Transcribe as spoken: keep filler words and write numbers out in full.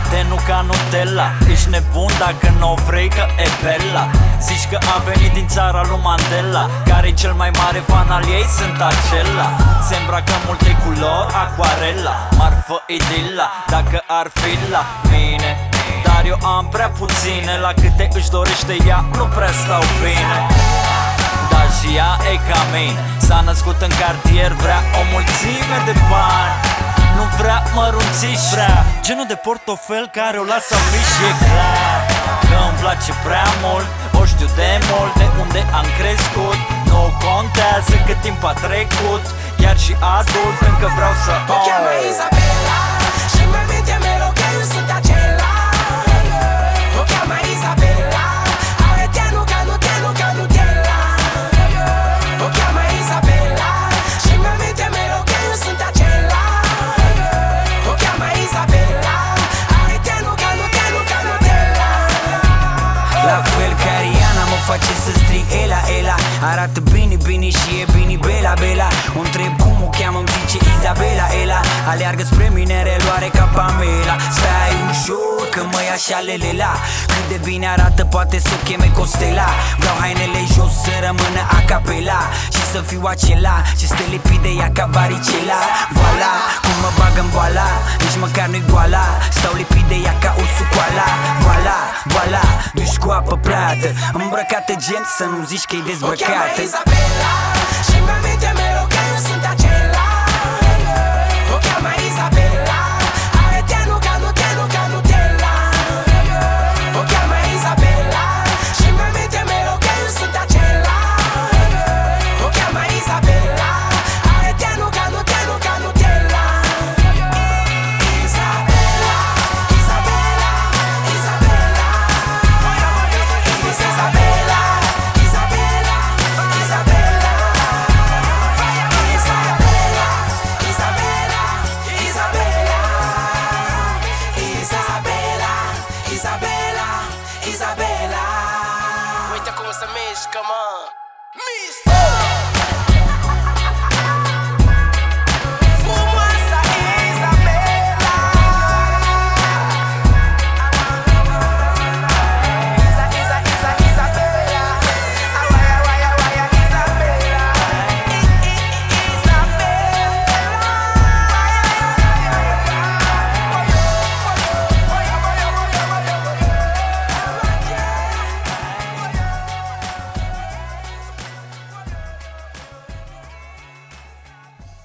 te nu ca Nutella. Ești nebun dacă n-o vrei că e bella. Zici că a venit din țara lui Mandela, care-i cel mai mare fan al ei, sunt acela. Se îmbracă în multe culori, aquarela, marfă idila, dacă ar fi la mine. Dar eu am prea puține, la câte își dorește ea nu prea stau bine. Dar și ea e ca mine, s-a născut în cartier, vrea o mulțime de bani. Nu vrea mărunțiși, vrea genul de portofel care o lasă afiș. E clar că îmi place prea mult, o știu de mult, de unde am crescut. Nu contează cât timp a trecut, chiar și adult încă vreau să o cheamă Isabela și mă minte mereu că eu sunt acela. O cheamă Isabela, are tenul ca nu tenul ca Nutella. O cheamă Isabela și mă minte mereu că eu sunt acela. O cheamă Isabela, are tenul ca nu tenul ca Nutella. La fel ca Rihanna mă face să strig Ela, Ela. Arată bine, bine și e bine, Bela, Bela. O întreb cum o cheamă, îmi zice Isabela, Ela. Aleargă spre mine, reluare ca Pamela. Stai ușor că mă ia așa lelela. Cât de bine arată, poate să o cheme Costela. Vreau hainele jos să rămână a capela și să fiu acela ce stă lipit de ea ca varicela. Voila, cum mă bag în boala, nici măcar nu-i goala. Stau lipit de ea ca ursul koala. Voila, voila, duși cu apă plată, îmbrăcată gen să nu zici că-i dezbrăcată. O cheamă Isabela